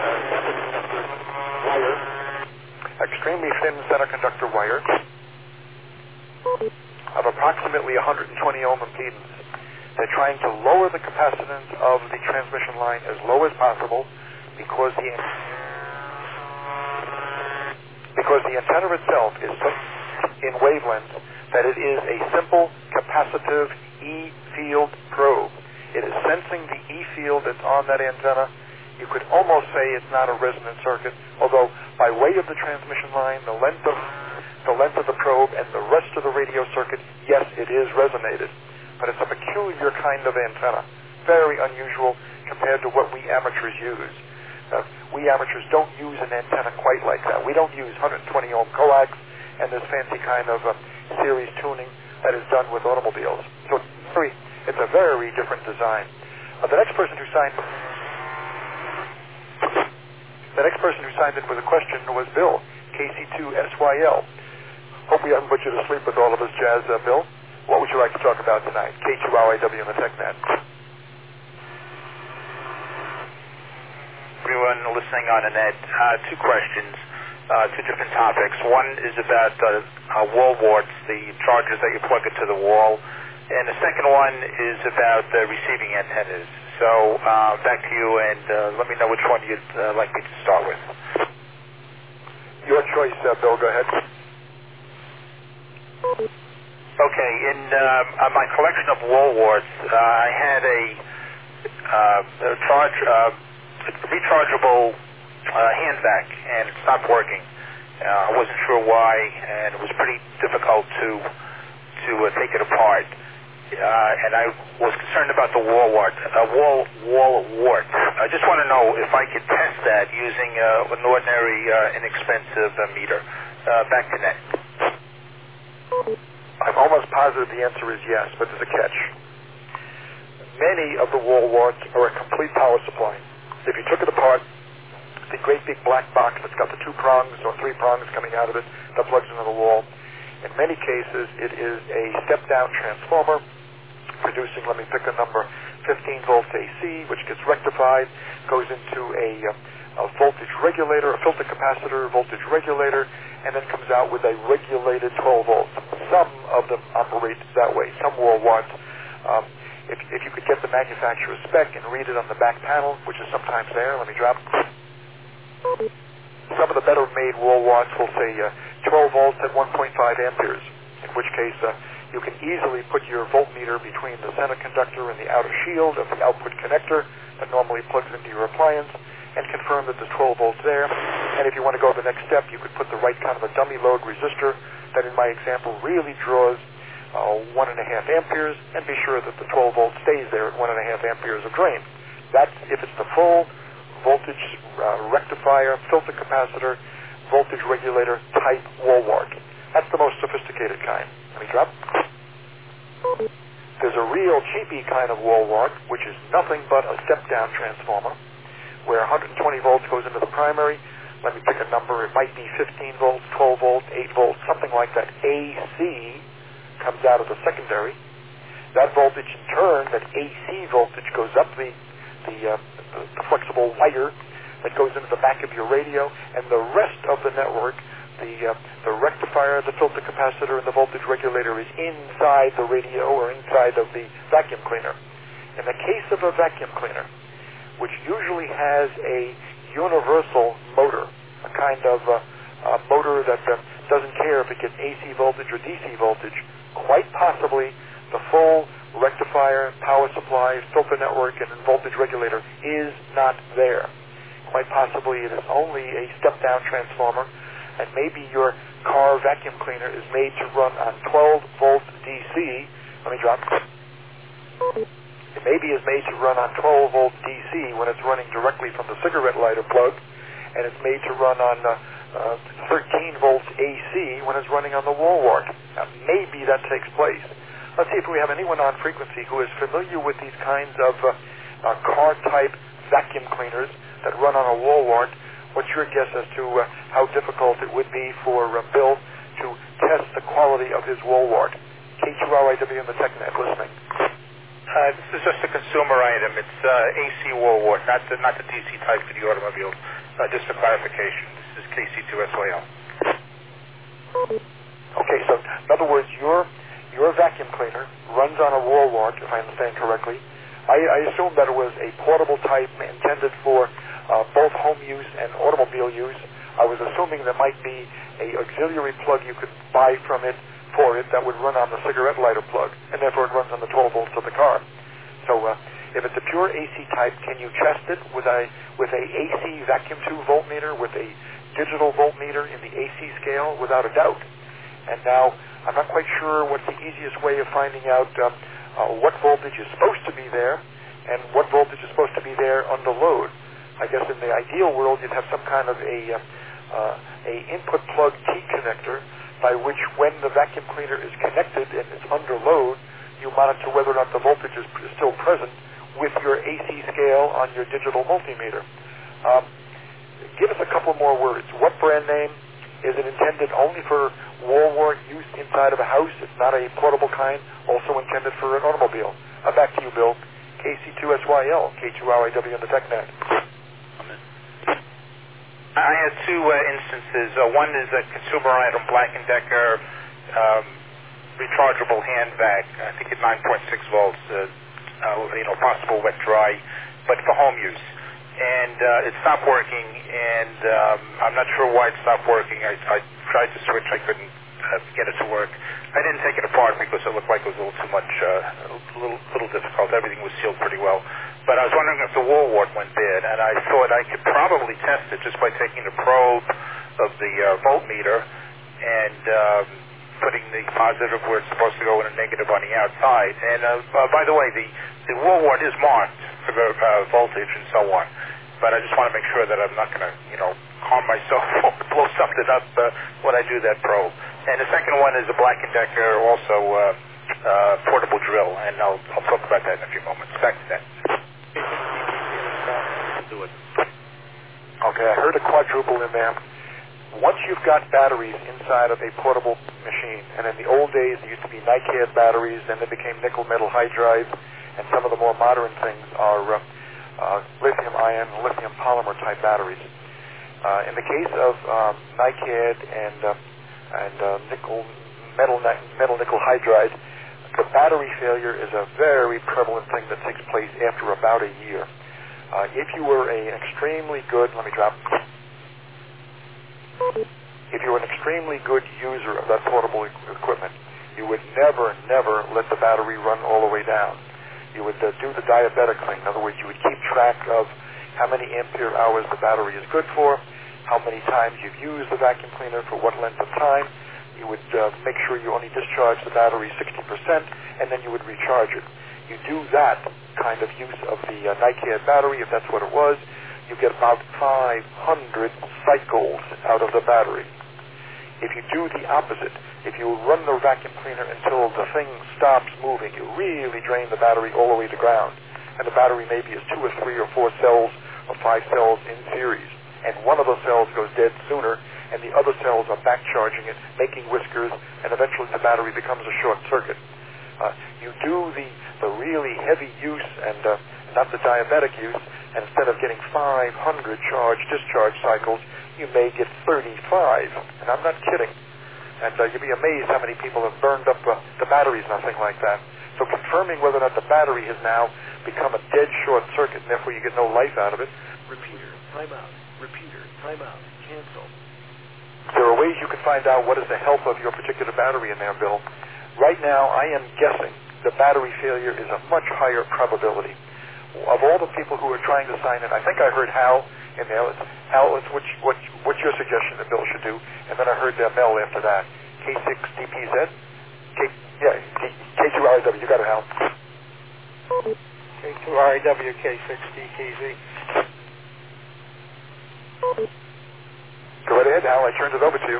uh, wire, extremely thin center conductor wire of approximately one hundred twenty ohm impedance. They're trying to lower the capacitance of the transmission line as low as possible because the because the antenna itself is so in wavelength that it is a simple capacitive E-field probe. It is sensing the E-field that's on that antenna. You could almost say it's not a resonant circuit, although by way of the transmission line, the length of the length of the probe and the rest of the radio circuit, yes, it is resonated. But it's a peculiar kind of antenna, very unusual compared to what we amateurs use. Uh, we amateurs don't use an antenna quite like that. We don't use one hundred twenty ohm coax and this fancy kind of uh, series tuning that is done with automobiles. So it's, very, it's a very different design. Uh, the next person who signed the next person who signed in with a question was Bill, K C two S Y L. Hope we haven't put you to sleep with all of this jazz, uh, Bill. What would you like to talk about tonight? K two R I W and the TechNet. Everyone listening on the net, uh, two questions, uh, two different topics. One is about uh, uh, wall warts, the chargers that you plug into the wall, and the second one is about the receiving antennas. So uh, back to you, and uh, let me know which one you'd uh, like me to start with. Your choice, uh, Bill. Go ahead. Okay, in uh, uh, my collection of wall warts, uh, I had a, uh, a charge, uh, rechargeable uh, hand vac, and it stopped working. Uh, I wasn't sure why, and it was pretty difficult to to uh, take it apart. Uh, and I was concerned about the wall wart, uh, wall wall wart. I just want to know if I could test that using uh, an ordinary, uh, inexpensive uh, meter. Uh, back to net. I'm almost positive the answer is yes, but there's a catch. Many of the wall warts are a complete power supply. If you took it apart, the great big black box that's got the two prongs or three prongs coming out of it that plugs into the wall, in many cases it is a step-down transformer producing, let me pick a number, fifteen volts A C, which gets rectified, goes into a, a voltage regulator, a filter capacitor, voltage regulator, and then comes out with a regulated twelve volts. Some of them operate that way. Some wall warts, um, if, if you could get the manufacturer's spec and read it on the back panel, which is sometimes there, let me drop. Some of the better made wall warts will say uh, twelve volts at one point five amperes, in which case uh, you can easily put your voltmeter between the center conductor and the outer shield of the output connector that normally plugs into your appliance and confirm that there's twelve volts there. And if you want to go the next step, you could put the right kind of a dummy load resistor that in my example really draws uh, one and a half amperes, and be sure that the twelve volts stays there at one and a half amperes of drain. That's if it's the full voltage uh, rectifier, filter capacitor, voltage regulator type wall wart. That's the most sophisticated kind. Let me drop. There's a real cheapy kind of wall wart, which is nothing but a step-down transformer, where one hundred twenty volts goes into the primary. Let me pick a number. It might be fifteen volts, twelve volts, eight volts, something like that. A C comes out of the secondary. That voltage, in turn, that A C voltage goes up the the, uh, the, the flexible wire that goes into the back of your radio, and the rest of the network, the uh, the rectifier, the filter capacitor, and the voltage regulator is inside the radio or inside of the vacuum cleaner. In the case of a vacuum cleaner, which usually has a universal motor, a kind of uh, a motor that uh, doesn't care if it gets A C voltage or D C voltage, quite possibly the full rectifier, power supply, filter network, and voltage regulator is not there. Quite possibly it is only a step-down transformer, and maybe your car vacuum cleaner is made to run on twelve volt D C. Let me drop. It maybe is made to run on twelve volt D C when it's running directly from the cigarette lighter plug, and it's made to run on uh, uh, thirteen volts A C when it's running on the wall wart. Now, maybe that takes place. Let's see if we have anyone on frequency who is familiar with these kinds of uh, uh, car-type vacuum cleaners that run on a wall wart, what's your guess as to uh, how difficult it would be for uh, Bill to test the quality of his wall wart? K two R I W in the TechNet listening. Uh, this is just a consumer item. It's uh, A C wall wart, not the, not the D C type for the automobile. Uh, just for clarification, this is K C two S Y L. Okay, so in other words, your your vacuum cleaner runs on a wall wart, if I understand correctly. I, I assume that it was a portable type intended for uh, both home use and automobile use. I was assuming there might be a auxiliary plug you could buy from it for it that would run on the cigarette lighter plug, and therefore it runs on the twelve volts of the car. So uh, if it's a pure A C type, can you test it with a with a A C vacuum tube voltmeter, with a digital voltmeter in the A C scale? Without a doubt. And now I'm not quite sure what's the easiest way of finding out um, uh, what voltage is supposed to be there and what voltage is supposed to be there under load. I guess in the ideal world you'd have some kind of a uh, uh, a input plug T connector by which when the vacuum cleaner is connected and it's under load, you monitor whether or not the voltage is still present with your A C scale on your digital multimeter. Um, give us a couple more words. What brand name? Is it intended only for wall wart use inside of a house? It's not a portable kind, also intended for an automobile. Uh, back to you, Bill. K C two S Y L, K two R I W on the TechNet. I had two uh, instances. Uh, one is a consumer item, Black and Decker, um, rechargeable hand vac. I think at nine point six volts. Uh, uh, you know, possible wet dry, but for home use. And uh, it stopped working, and um, I'm not sure why it stopped working. I, I tried to switch, I couldn't uh, get it to work. I didn't take it apart because it looked like it was a little too much, uh, a little, little difficult. Everything was sealed pretty well. But I was wondering if the wall wart went bad, and I thought I could probably test it just by taking the probe of the uh, voltmeter and um, putting the positive where it's supposed to go and a negative on the outside. And uh, uh, by the way, the, the wall wart is marked for the uh, voltage and so on. But I just want to make sure that I'm not going to, you know, harm myself or blow something up uh, when I do that probe. And the second one is a Black and Decker, also uh, uh, portable drill, and I'll, I'll talk about that in a few moments. Back to that. Okay, I heard a quadruple in there. Once you've got batteries inside of a portable machine, and in the old days there used to be NiCad batteries, then they became nickel metal hydride, and some of the more modern things are uh, uh, lithium ion, lithium polymer type batteries. Uh, in the case of um, NiCad and uh, and uh, nickel metal metal nickel hydride, the battery failure is a very prevalent thing that takes place after about a year. Uh, if you were a, an extremely good, let me drop. If you were an extremely good user of that portable e- equipment, you would never, never let the battery run all the way down. You would uh, do the diabetic thing. In other words, you would keep track of how many ampere hours the battery is good for, how many times you've used the vacuum cleaner for what length of time. You would uh, make sure you only discharge the battery sixty percent, and then you would recharge it. You do that kind of use of the uh, NiCad battery, if that's what it was, you get about five hundred cycles out of the battery. If you do the opposite, if you run the vacuum cleaner until the thing stops moving, you really drain the battery all the way to ground. And the battery maybe is two or three or four cells or five cells in series. And one of those cells goes dead sooner, and the other cells are back charging it, making whiskers, and eventually the battery becomes a short circuit. Uh, you do the, the really heavy use and uh, not the diabetic use, and instead of getting five hundred charge-discharge cycles, you may get thirty-five. And I'm not kidding. And uh, you'd be amazed how many people have burned up uh, the batteries, nothing like that. So confirming whether or not the battery has now become a dead short circuit, and therefore you get no life out of it. Repeater, timeout. Repeater, timeout. Cancel. There are ways you can find out what is the health of your particular battery in there, Bill. Right now, I am guessing the battery failure is a much higher probability. Of all the people who are trying to sign in, I think I heard Hal in there. Hal, what's, what, what's your suggestion that Bill should do? And then I heard uh, Mel after that. K six D P Z? K, yeah, K two R I W. You got it, Hal. K two R I W, K six D P Z. Go right ahead, Hal. I turned it over to you.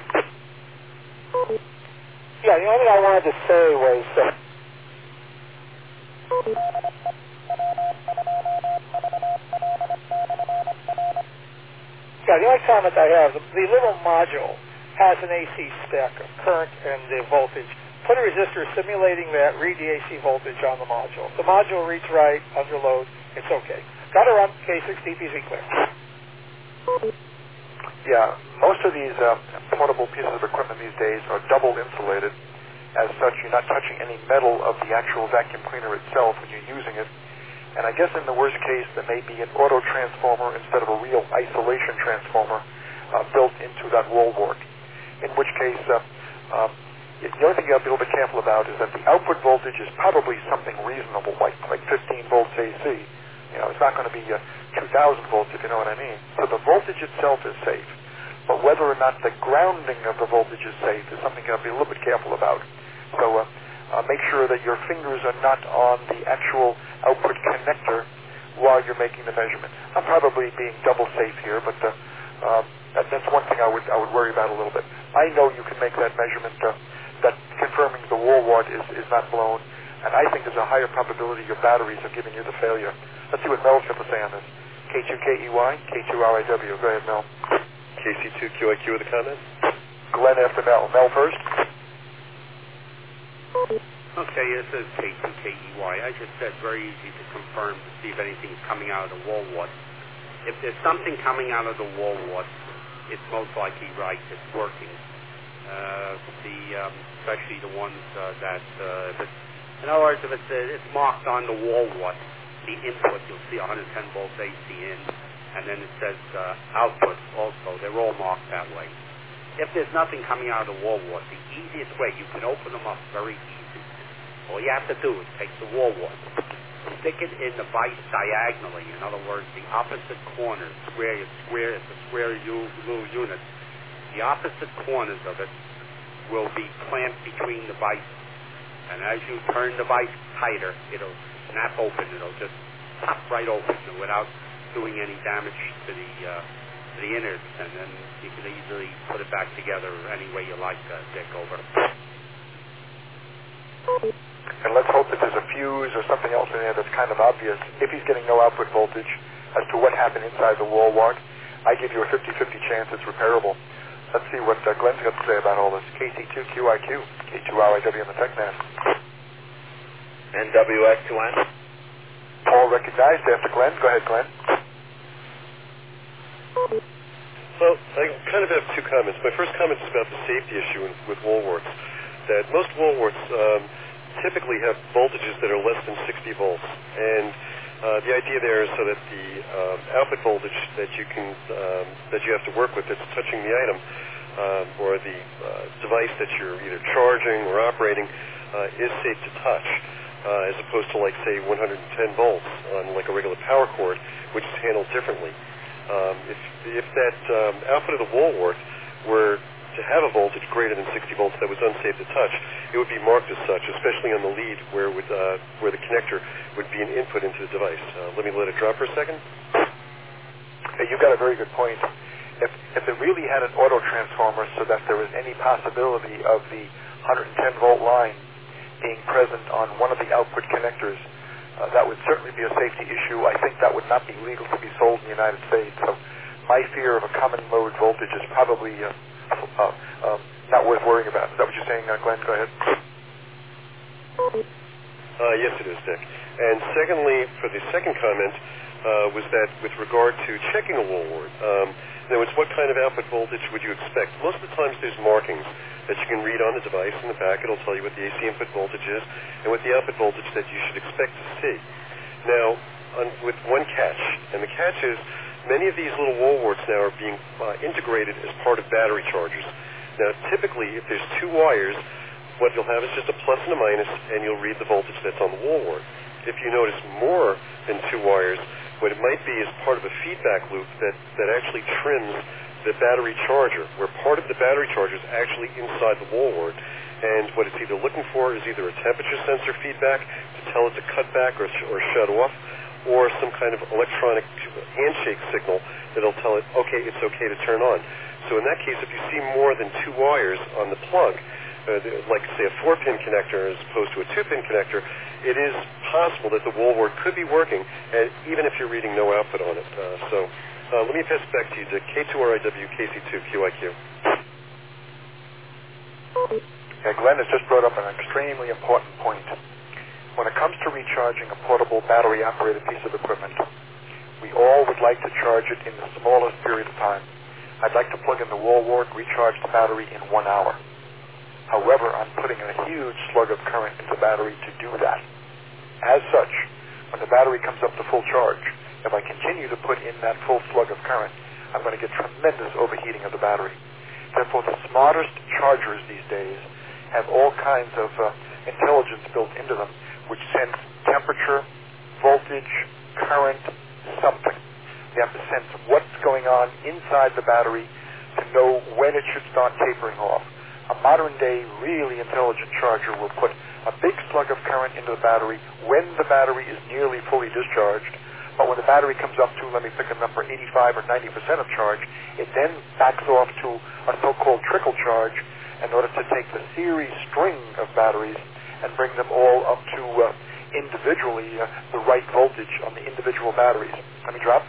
Yeah, the only thing I wanted to say was... Uh, Yeah, the only comment I have, the, the little module has an A C spec of current and the voltage. Put a resistor simulating that, read the A C voltage on the module. The module reads right, under load, it's okay. Got to run K six D P Z clear. Yeah, most of these uh, portable pieces of equipment these days are double insulated. As such, you're not touching any metal of the actual vacuum cleaner itself when you're using it. And I guess in the worst case, there may be an auto transformer instead of a real isolation transformer uh, built into that wall wart. In which case, uh, um, the only thing you have to be a little bit careful about is that the output voltage is probably something reasonable, like like fifteen volts A C. You know, it's not going to be uh, two thousand volts, if you know what I mean. So the voltage itself is safe. But whether or not the grounding of the voltage is safe is something you have to be a little bit careful about. So uh, uh, make sure that your fingers are not on the actual output connector while you're making the measurement. I'm probably being double safe here, but uh, uh, that, that's one thing I would I would worry about a little bit. I know you can make that measurement, uh, that confirming the wall wart is, is not blown, and I think there's a higher probability your batteries are giving you the failure. Let's see what Mel's got to say on this. K two K E Y, K two R I W. Go ahead, Mel. K C two Q I Q with a comment? Glenn after Mel. Mel first. Okay, this is K two K E Y. I just said very easy to confirm to see if anything's coming out of the wall wart. If there's something coming out of the wall wart, it's most likely right. It's working. Uh, the um, especially the ones uh, that, uh, if it's, in other words, if it's, uh, it's marked on the wall wart, the input, you'll see one hundred ten volts A C in, and then it says uh, output also. They're all marked that way. If there's nothing coming out of the wall wart, the easiest way, you can open them up very easy. All you have to do is take the wall wart, stick it in the vise diagonally. In other words, the opposite corners, square, square, it's a square u- little unit. The opposite corners of it will be clamped between the vices. And as you turn the vise tighter, it'll snap open. It'll just pop right open without doing any damage to the uh, to the innards. And then you can easily put it back together any way you like, uh, Dick. Over. And let's hope that there's a fuse or something else in there that's kind of obvious. If he's getting no output voltage as to what happened inside the wall wart, I give you a fifty-fifty chance it's repairable. Let's see what uh, Glenn's got to say about all this. K C two Q I Q, K two R I W on the TechNet. N W X two N. Paul recognized after Glenn. Go ahead, Glenn. Well, I kind of have two comments. My first comment is about the safety issue with wall warts. That most wall warts um, typically have voltages that are less than sixty volts, and uh, the idea there is so that the um, output voltage that you can um, that you have to work with that's touching the item um, or the uh, device that you're either charging or operating uh, is safe to touch, uh, as opposed to like say one hundred ten volts on like a regular power cord, which is handled differently. Um, if if that um, output of the wall wart were to have a voltage greater than sixty volts that was unsafe to touch, it would be marked as such, especially on the lead where would, uh, where the connector would be an input into the device. Uh, let me let it drop for a second. Hey, you've got a very good point. If, if it really had an auto transformer so that there was any possibility of the one hundred ten volt line being present on one of the output connectors, uh, that would certainly be a safety issue. I think that would not be legal to be sold in the United States. So my fear of a common mode voltage is probably uh, Uh, um, not worth worrying about. Is that what you're saying, uh, Glenn? Go ahead. Uh, yes, it is, Dick. And secondly, for the second comment, uh, was that with regard to checking a wall wart, um, in other words, what kind of output voltage would you expect? Most of the times there's markings that you can read on the device. In the back, it'll tell you what the A C input voltage is and what the output voltage that you should expect to see. Now, on, with one catch, and the catch is many of these little wall warts now are being uh, integrated as part of battery chargers. Now, typically, if there's two wires, what you'll have is just a plus and a minus, and you'll read the voltage that's on the wall wart. If you notice more than two wires, what it might be is part of a feedback loop that, that actually trims the battery charger, where part of the battery charger is actually inside the wall wart. And what it's either looking for is either a temperature sensor feedback to tell it to cut back or, sh- or shut off, or some kind of electronic handshake signal that'll tell it, okay, it's okay to turn on. So in that case, if you see more than two wires on the plug, uh, like say a four-pin connector as opposed to a two-pin connector, it is possible that the wall wart could be working, and even if you're reading no output on it. Uh, so Uh, let me pass it back to you, Dick. K two R I W, K C two, Q I Q. Yeah, Glenn has just brought up an extremely important point. When it comes to recharging a portable battery-operated piece of equipment, we all would like to charge it in the smallest period of time. I'd like to plug in the wall wart, recharge the battery in one hour. However, I'm putting in a huge slug of current into the battery to do that. As such, when the battery comes up to full charge, if I continue to put in that full slug of current, I'm going to get tremendous overheating of the battery. Therefore, the smartest chargers these days have all kinds of uh, intelligence built into them, which sense temperature, voltage, current, something. You have to sense what's going on inside the battery to know when it should start tapering off. A modern-day, really intelligent charger will put a big slug of current into the battery when the battery is nearly fully discharged, but when the battery comes up to, let me pick a number, eighty-five or ninety percent of charge, it then backs off to a so-called trickle charge in order to take the series string of batteries and bring them all up to uh, individually uh, the right voltage on the individual batteries. Let me drop.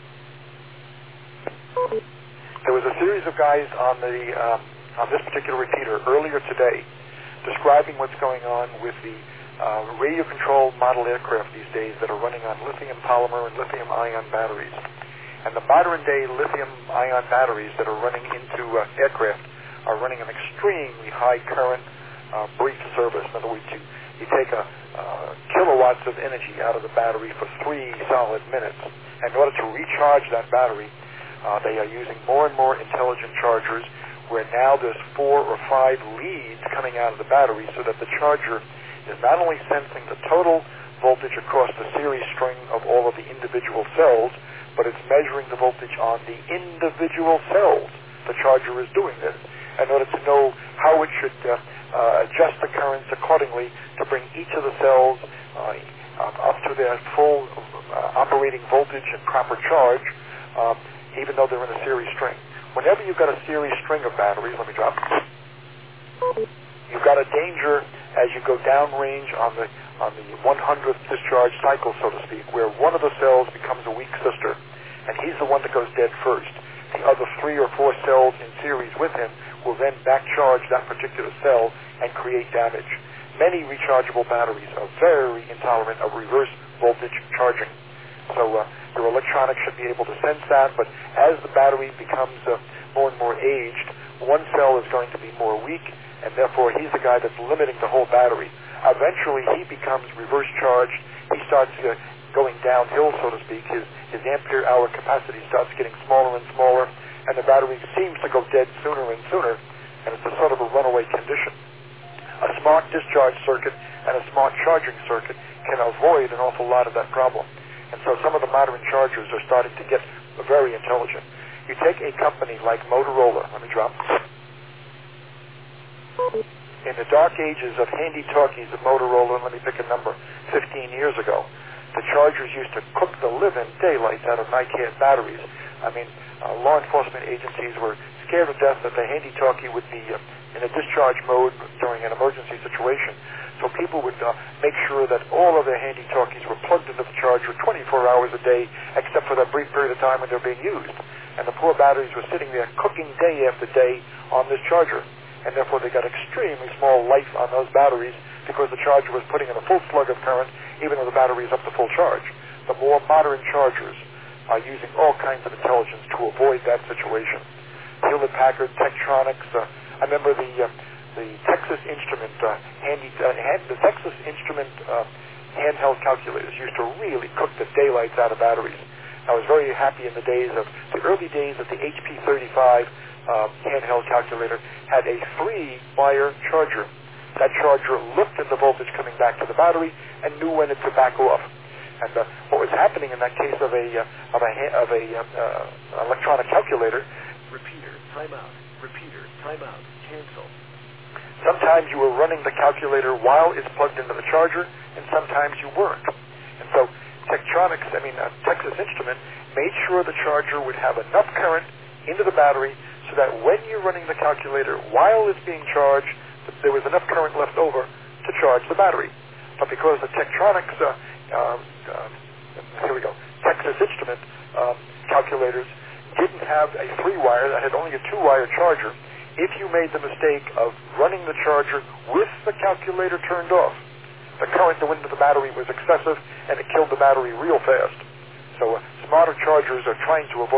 There was a series of guys on the um, on this particular repeater earlier today describing what's going on with the uh, radio-controlled model aircraft these days that are running on lithium polymer and lithium-ion batteries. And the modern-day lithium-ion batteries that are running into uh, aircraft are running an extremely high current uh, brief service. In other words, you, you take a uh, kilowatts of energy out of the battery for three solid minutes. And in order to recharge that battery, uh, they are using more and more intelligent chargers where now there's four or five leads coming out of the battery so that the charger is not only sensing the total voltage across the series string of all of the individual cells, but it's measuring the voltage on the individual cells. The charger is doing this in order to know how it should uh, uh, adjust the currents accordingly to bring each of the cells uh, up to their full uh, operating voltage and proper charge, um, even though they're in a series string. Whenever you've got a series string of batteries, let me drop, you've got a danger as you go downrange on the on the one hundredth discharge cycle, so to speak, where one of the cells becomes a weak sister, and he's the one that goes dead first. The other three or four cells in series with him will then back charge that particular cell and create damage. Many rechargeable batteries are very intolerant of reverse voltage charging. So uh, your electronics should be able to sense that, but as the battery becomes uh, more and more aged, one cell is going to be more weak, and therefore he's the guy that's limiting the whole battery. Eventually he becomes reverse charged. He starts uh, going downhill, so to speak. His, his ampere hour capacity starts getting smaller and smaller, and the battery seems to go dead sooner and sooner, and it's a sort of a runaway condition. A smart discharge circuit and a smart charging circuit can avoid an awful lot of that problem. And so some of the modern chargers are starting to get very intelligent. You take a company like Motorola, let me drop. In the dark ages of handy-talkies of Motorola, let me pick a number, fifteen years ago, the chargers used to cook the living daylights out of NiCad batteries. I mean, uh, law enforcement agencies were scared to death that the handy-talkie would be uh, in a discharge mode during an emergency situation. So people would uh, make sure that all of their handy-talkies were plugged into the charger twenty-four hours a day, except for that brief period of time when they're being used. And the poor batteries were sitting there cooking day after day on this charger. And therefore they got extremely small life on those batteries because the charger was putting in a full slug of current, even though the battery is up to full charge. The more modern chargers are using all kinds of intelligence to avoid that situation. Hewlett-Packard, Tektronix, uh, I remember the... Uh, The Texas Instrument uh, handy, uh, hand, the Texas Instrument uh, handheld calculators used to really cook the daylights out of batteries. I was very happy in the days of the early days of the H P thirty-five uh, handheld calculator had a three-wire charger. That charger looked at the voltage coming back to the battery and knew when it to back off. And uh, what was happening in that case of a uh, of a of a uh, uh, electronic calculator? Repeater, timeout. Repeater, timeout. Cancel. Sometimes you were running the calculator while it's plugged into the charger, and sometimes you weren't. And so Tektronix, I mean uh, Texas Instrument, made sure the charger would have enough current into the battery so that when you're running the calculator while it's being charged, there was enough current left over to charge the battery. But because the Tektronix, uh, uh, uh, here we go, Texas Instrument uh, calculators didn't have a three-wire, that had only a two-wire charger. If you made the mistake of running the charger with the calculator turned off, the current that went into the battery was excessive, and it killed the battery real fast. So uh, smarter chargers are trying to avoid